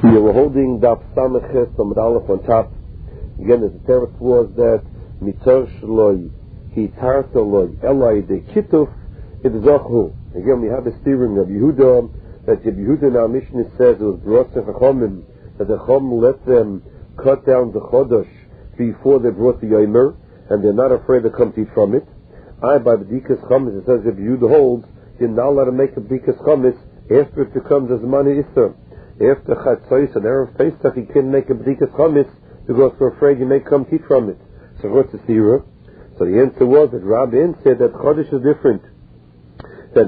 We were holding Daf Samachet Amud Aleph on top. Again, the teretz was that Mitzor Shloi Hitarta Loi Elai De Kituf Idzochu. Again, we have a steering of Yehuda, that Yehuda in our Mishnah says it was brought to Chachamim, that the Chacham let them cut down the Chodesh before they brought the Yomer, and they're not afraid to come to eat from it. By the Bdikas Chametz, it says if Yehuda holds, you're not allowed to make a Bdikas Chametz after it becomes as Mani Isser. After Chatzos and Erev Pesach, you can't make a Bdikas Chametz because we're afraid you may come to eat from it. So what's the Sira? So the answer was that Rabbi said that Chodesh is different. That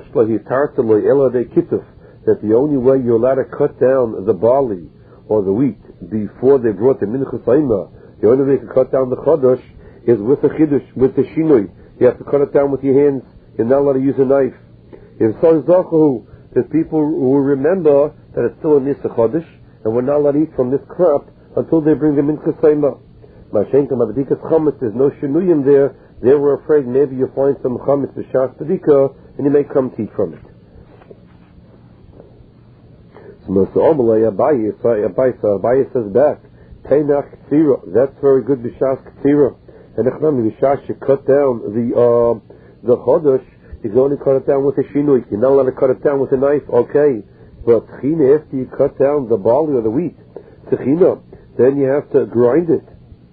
that the only way you're allowed to cut down the barley or the wheat before they brought the Minchas Eimer, the only way you can cut down the Chodesh is with the Chiddush, with the Shinoi. You have to cut it down with your hands. You're not allowed to use a knife. If so, there's people who remember that it's still a Nisa Chodesh, and we're not allowed to eat from this crop until they bring the Minchas Eimer. Mashenka Mabdikas Chametz, there's no Shinuyim there. They were afraid maybe you'll find some Chametz B'Shas B'Dika, and you may come to eat from it. So Abaye says back, Teinach K'tzira, that's very good B'Shas K'tzira. And Echnami B'Shas, you cut down the Chodesh, you can only cut it down with a Shinui. You're not allowed to cut it down with a knife, okay. But Tchina, after you cut down the barley or the wheat, Tchina, then you have to grind it.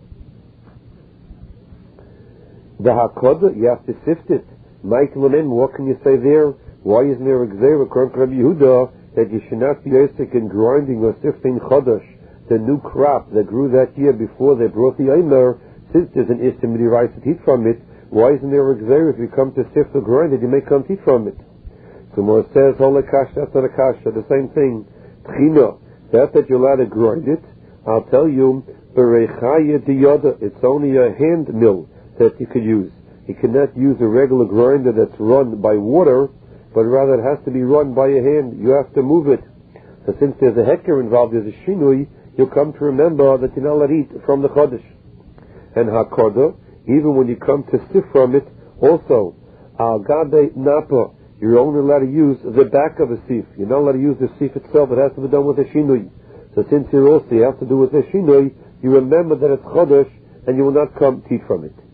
The Hakodah, you have to sift it. Michael and what can you say there? Why isn't there a Gzeira, according to Rabbi Yehuda, that you should not be Yosek in grinding or sifting Chodesh, the new crop that grew that year before they brought the Eimer, since there's an Istimidi rice to eat from it, why isn't there a Gzeira if you come to sift or grind it, you may come to eat from it? So more says, Holakash, that's not a kasha, the same thing. Tchina, that you're allowed to grind it, I'll tell you, Berechaya Diyoda, it's only a hand mill that you could use. You cannot use a regular grinder that's run by water, but rather it has to be run by a hand. You have to move it. So since there's a heker involved, there's a shinui, you'll come to remember that you're not allowed to eat from the Chodesh. And Hakodah, even when you come to sift from it, also, Al-Gabe Napa, you're only allowed to use the back of a sieve. You're not allowed to use the sieve itself. It has to be done with a shinui. So since you also have to do with a shinui, you remember that it's Chodesh, and you will not come to eat from it.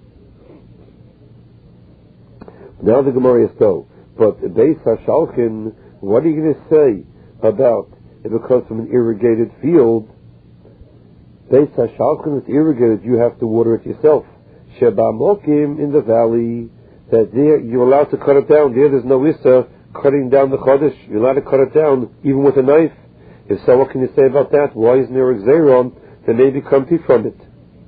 Now the Gemara is so. But Beis HaShalchin, what are you going to say about if it comes from an irrigated field? Beis HaShalchin is irrigated, you have to water it yourself. Sheba Mokim in the valley, that there you're allowed to cut it down. There's no Issa cutting down the Chodesh. You're allowed to cut it down even with a knife. If so, what can you say about that? Why isn't there a Gzeira that maybe come to from it?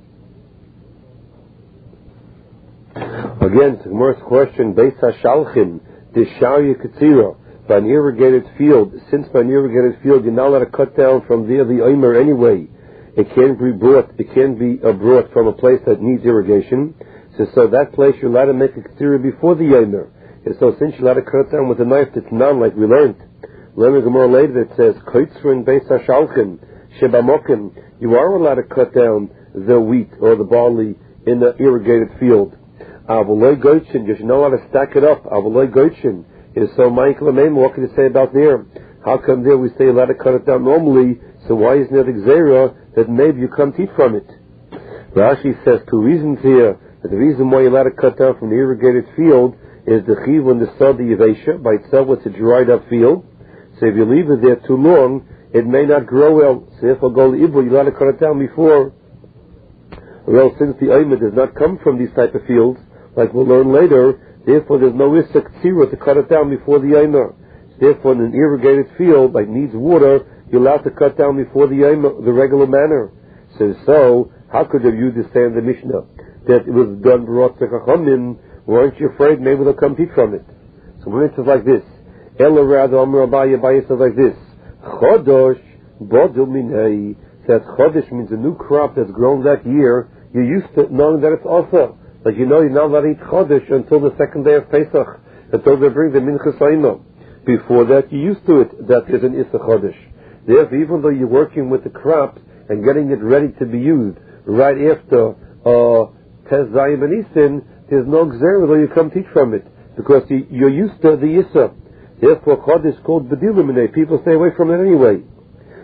Again, to Gemara's question, Beis HaShalchin, the Shari Ketzira, by an irrigated field, since by an irrigated field you're not allowed to cut down from there the Eimer anyway, it can be brought from a place that needs irrigation, so that place you're allowed to make a Ketzira before the Eimer. And so since you're allowed to cut down with a knife that's not like we learned, the Gemara later that says, Koitzrin Beis HaShalchin, Sheba Mokim, you are allowed to cut down the wheat or the barley in the irrigated field. Avoloi Goichin, you should know how to stack it up. Avoloi Goichin is so Michael and what can you say about there? How come there we say you're allowed to cut it down normally, so why isn't there the Gzeira that maybe you come to eat from it? Rashi says two reasons here. That the reason why you're allowed to cut down from the irrigated field is the chiv when the sod yevesha, by itself it's a dried up field, so if you leave it there too long, it may not grow well. So if I go to Ibu, you're allowed to cut it down before. Well, since the Eimer does not come from these type of fields, like we'll learn later, therefore there's no Issa K'tzira to cut it down before the Eimer. Therefore in an irrigated field, like needs water, you're allowed to cut down before the Eimer, the regular manner. So how could you say in the Mishnah that it was done brought to Chachamim? Weren't you afraid maybe they'll come eat from it? So when it says like this, Ela rather Amr Abaye says like this, Chodosh Bodil Minei, that Chodesh means a new crop that's grown that year. You're used to knowing that it's also. Like you're not allowed to eat Chodesh until the second day of Pesach, until they bring the Minchas Eimer. Before that, you're used to it, that is an Issa Chodesh. Therefore, even though you're working with the crop and getting it ready to be used right after Tez Zayim and Isin, there's no Gzeira though you come to eat from it, because you're used to the Issa. Therefore, Chodesh is called Bedilim, people stay away from it anyway.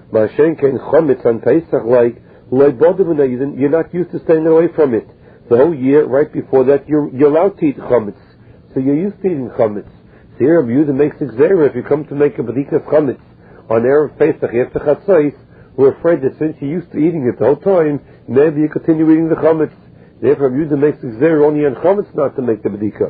Mashenken chometz on Pesach, like you're not used to staying away from it. The whole year, right before that, you're allowed to eat chometz. So you're used to eating chometz. So here Rabbi Yehuda makes exera. If you come to make a bedikas chometz on Erev Pesach after Chatzos, we're afraid that since you're used to eating it the whole time, maybe you continue eating the chometz. Therefore Rabbi Yehuda makes exera only on chometz not to make the bedika.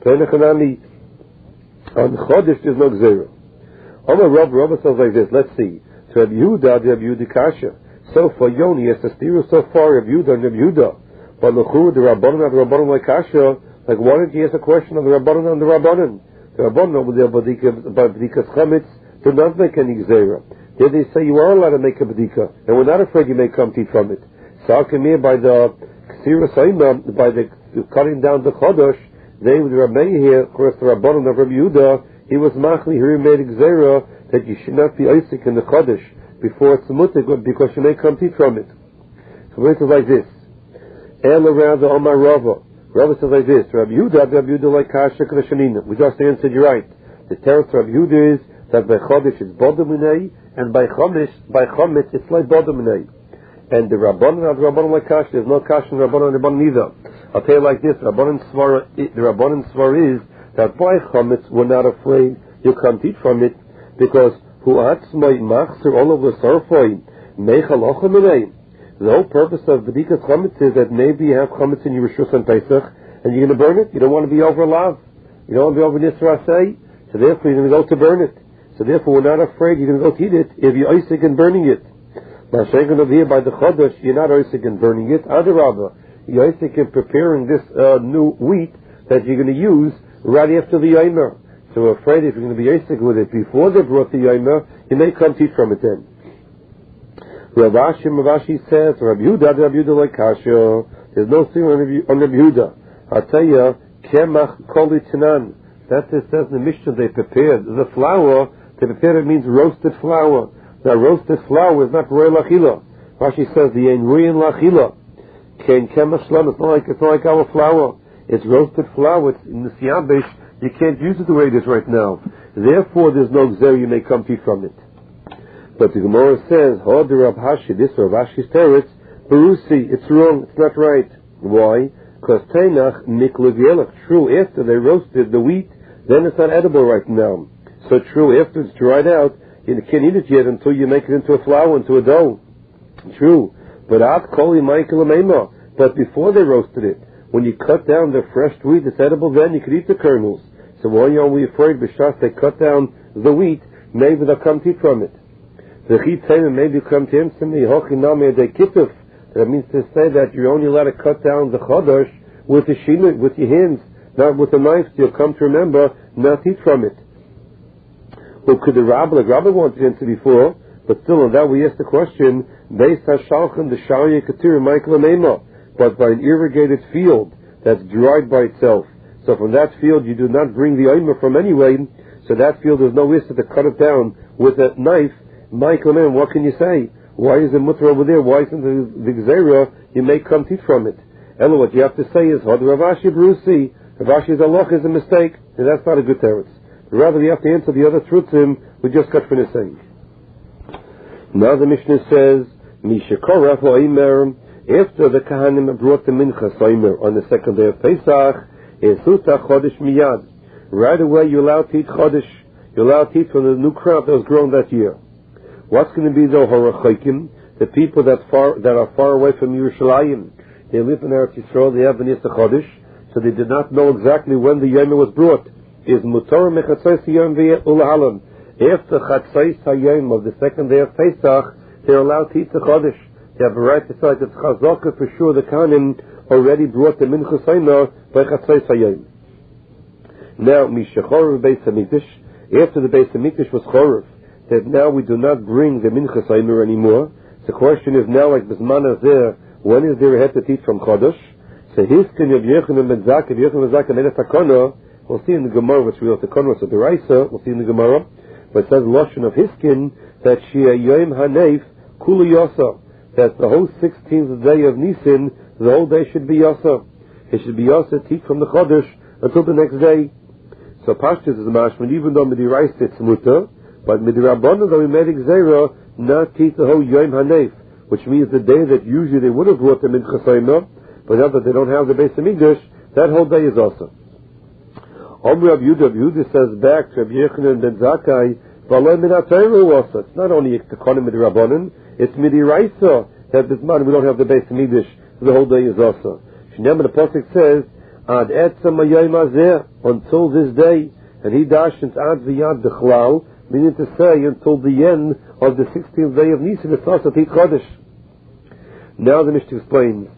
On chodesh there's no exera. Amar Rabba says like this. Let's see. So Rabbi Yehuda kasha. So for Yoni, yes, the steer so far Rabbi Yehuda and Rabbi Yehuda. But L'chu, the Rabbanon like kasha. Like, why didn't you ask a question of the Rabbanon and the Rabbanon? The Rabbanon with their bedikas chometz do not make any gzera. There they say you are allowed to make a bedika, and we're not afraid you may come to eat from it. So here by the ksira saima, by the cutting down the chodosh, they with Rabbi here, of course the Rabbanon of Rabbi Yehuda, he was machli here, he made gzera that you should not be Isaac in the chodosh before it's mutig, because you may come to eat from it. So it is like this. El around the Omar Rava. Rava says like this. Rabbi Yehuda like kasha k'lashanina. We just answered you right. The teretz Rabbi Yehuda is that by chodesh it's bodaminei, and by chometz it's like bodaminei. And the Rabbanon like kasha, there's no kasha in Rabbanon neither. I'll tell you like this. The Rabbanon svar is that by chometz we're not afraid you can't eat from it, because hu atzmai machzer all of the sarfoi mechal ochaminei. The whole purpose of bedikas chometz is that maybe you have chometz in your rishus and Pesach, and you're going to burn it. You don't want to be over lav. You don't want to be over nisra say. So therefore you're going to go to burn it. So therefore we're not afraid you're going to go to eat it if you're Isaac in burning it. Now shaykh over here by the chodesh, you're not Isaac in burning it. Adarabah, you're Isaac in preparing this new wheat that you're going to use right after the Yomer. So we're afraid if you're going to be Isaac with it before they brought the Yomer, you may come to eat from it then. Ravashi says, Rabbi Yehuda like kasha. There's no thing on Rabbi Yehuda. I'll tell you, kemach koli tanan. That's it says in the Mishnah they prepared the flour. To prepare it means roasted flour. Now roasted flour is not roy lachila. Rashi says the ein ruyin lachila. Ken kemach shlam. It's not like our flour. It's roasted flour. It's in the siyabish. You can't use it the way it is right now. Therefore, there's no gzer you may come to from it. But the Gemara says, "Hod Rav Hashi, this Rav Hashi's teretz, Berusi, it's wrong, it's not right." Why? Because Tainach Niklevielach. True, after they roasted the wheat, then it's not edible right now. So true, after it's dried out, you can't eat it yet until you make it into a flour, into a dough. True, but At Koli Michael Amema. But before they roasted it, when you cut down the fresh wheat, it's edible. Then you could eat the kernels. So why are we afraid? B'shas they cut down the wheat, maybe they'll come to eat from it. The chitzaim maybe come to him simply hochinami de kituf. That means to say that you're only allowed to cut down the chodosh with the shimut, with your hands, not with a knife. So you'll come to remember not to eat from it. Well, could the rabbi, like Rabbi wanted to answer before, but still on that we asked the question: Beis hashalchem the shalya katir Michael Amema, but by an irrigated field that's dried by itself. So from that field you do not bring the omer from anyway. So that field there's no issue to cut it down with a knife. Michael, man, what can you say? Why is the mutter over there? Why isn't the gzera? You may come to eat from it. Ella, what you have to say is, Hod Ravashi Brusi. Ravashi's Allah is a mistake, and that's not a good teretz. Rather, you have to answer the other truths we just got finished saying. Now the Mishnah says, Mishakorach Oimer, after the Kahanim brought the Minchas Oimer on the second day of Pesach, Esuta Chodesh Miyad. Right away, you're allowed to eat Chodesh. You're allowed to eat from the new crop that was grown that year. What's going to be the Horachokim? The people that are far away from Yerushalayim. They live in Eretz Yisrael, they have the Nisa Chodesh, so they did not know exactly when the Yom was brought. Is Mutar Mechatzos Yom Ulahalam. After Chatzos Hayom of the second day of Pesach, they're allowed to eat the Chodesh. They have a right to say that Chazaka for sure the Kahanim already brought the Minchas Omer by Chatzos Hayom. Now, Mishachor Beis Hamikdash, after the Beis Hamikdash was Chorov, that now we do not bring the Minchas Omer anymore. The question is now, like Bisman Azeh, when is there a head to eat from Chodesh? So Hiskin Yav Yochanan Ben Zakkai, Yochanan Ben Zakkai made a takana. We'll see in the Gemara, which we have the takana of the Raisa. We'll see in the Gemara, but it says Lashon of Hiskin that Shia Yom Hanef Kulu Yasa, that the whole 16th day of Nisan, the whole day should be Yasa. It should be Yasa to eat from the Chodesh until the next day. So Pashtus is a mashman, even though Midiraisa it's mutter. But Midirabbanan, though we made Xera not Titaho Yom Hanef, which means the day that usually they would have brought the Mincha Soima, but now that they don't have the Beis Hamikdash, that whole day is also. Rav Yehuda says back to Rav Yochanan ben Zakkai, it's not only Tikonim Midrabanan, it's Midiraisa that this man we don't have the Beis Hamikdash, the whole day is also. Shneim the pasuk says, Ad etzem hayom hazeh, until this day, and he dashens ad v'yad dechlal, meaning to say until the end of the 16th day of Nisan, it's also Tit Chodesh. Now the Mishnah explains,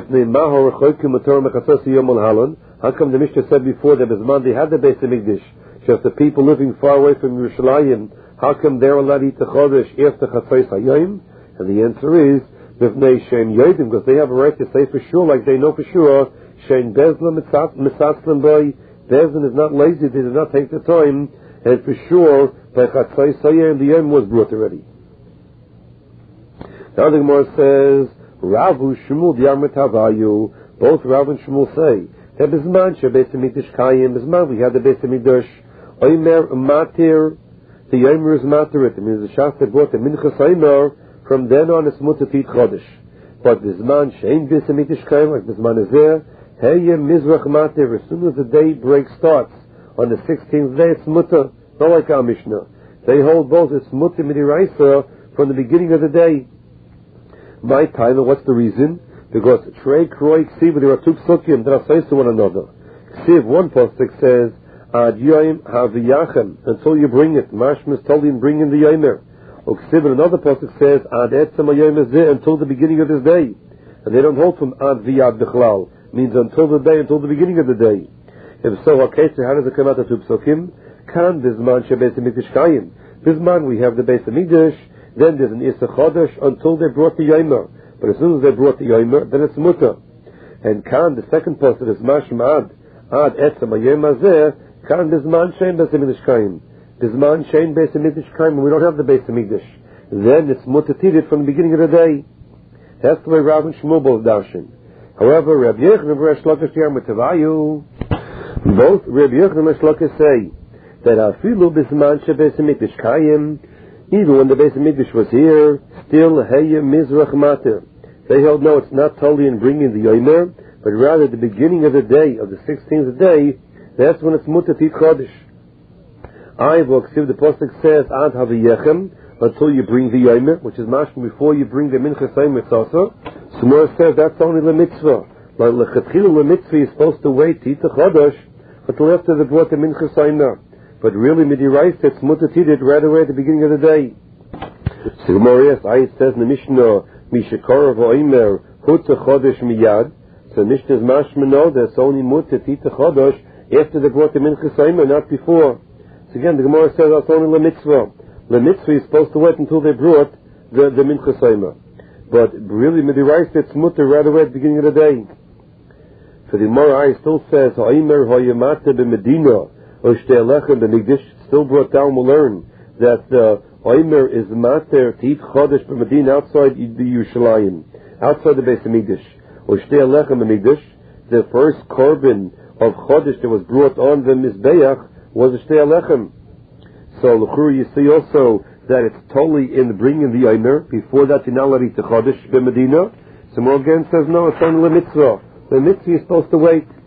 how come the Mishnah said before that Bisman they had the Beis Hamikdash? Just the people living far away from Yerushalayim, how come they're allowed to eat the Chodesh after Chatzos Hayom? And the answer is, because they have a right to say for sure, like they know for sure, Shein Bezla Misatzlim Boy, Bezlan is not lazy, they did not take the time, and for sure, by Chatzos Hayom, the Yom was brought already. Now the Gemara says, Ravu Shmuel Diarmet Havayu, both Rav and Shmuel say, that Bisman Beis Hamikdash Kayim, Bisman we had the Beis Hamikdash, Omer Matir, the Yomer is Matirit, it means the Shas that brought the Minchas Omer, from then on it's Mutter Tit Chodesh. But Bisman Shein Beis Hamikdash Kayim, like Bisman is there, Heye Mizrach Matir, as soon as the day break starts, on the 16th day it's Mutter, not like our Mishnah. They hold both, it's Mutter Midiraisa, from the beginning of the day. My time, what's the reason? Because Trey, Kroy, Ksiv, there are two psukim that are says to one another. Ksiv, one pasuk says, Ad Yoim Haviyachem, until you bring it. Mashmas told you bring in the Yomer. Or Ksiv, another pasuk says, Ad Etzem HaYom Hazeh, until the beginning of this day. And they don't hold from Ad Viyad Bechlal, means until the day, until the beginning of the day. If so, okay, so how does it come out of two psukim? Kan Bisman Beis Hamikdash Kayim. Bisman we have the Beis Hamikdash, then there's an Issa Chodesh until they brought the Yomer. But as soon as they brought the Yomer, then it's Mutter. And Kan, the second pasuk is Mashma Ad Etzem HaYom Hazeh, Kan Bisman Shein Beis Hamikdash Kayim. Bisman Shein Beis Hamikdash Kayim, and we don't have the Beis Hamikdash. Then it's Mutter Tidit from the beginning of the day. That's the way Rav and Shmuel both darshan. However, Rabbi Yochanan and Resh Lakish Diarmet Havayu, both Rabbi Yochanan and Resh Lakish say that Afilu Bisman Beis Hamikdash Kayim, even when the Beis Hamikdash was here, still Heye Mizrach Matir. They held no, it's not totally in bringing the Yomer, but rather the beginning of the day, of the 16th day, that's when it's Mutter Tit Chodesh. Ksiv, the pasuk says, Ad Haviyachem, until you bring the Yomer, which is mashma before you bring the Minchas Hayom Mitzasa. Smor says that's only the mitzvah. Like Lechatchila, the mitzvah is supposed to wait Tit Chodesh until after they brought the Minchas Hayom. But really, Midiraisa, it's Mutter Tidit right away at the beginning of the day. So Gemara, yes, it says in the Mishnah, Mishakorov Oimer, Hutta Chodesh Miyad. So Mishnah is mashma no, that's only Mutter Tit Chodesh after they brought the Minchas Hayom, not before. So again, the Gemara says that's only the mitzvah. The mitzvah is supposed to wait until they brought the Minchas Hayom. But really, Midiraisa, it's Mutter right away at the beginning of the day. So the Gemara still says, Oimer Hoyamata B'Medina, Oshtelechem B'Migdash, still brought down, we'll learn that Omer is Mater Tit Chodesh B'Medina outside the Yerushalayim, outside the Beis Hamikdash. Oshtelechem B'Migdash, the first korban of Chodesh that was brought on the Mizbeach was Oshtelechem. So l'chur you see also that it's totally in bringing the Omer. Before that, you're not allowed to eat the Chodesh B'Medina. So more again says no, it's only the mitzvah. The mitzvah is supposed to wait.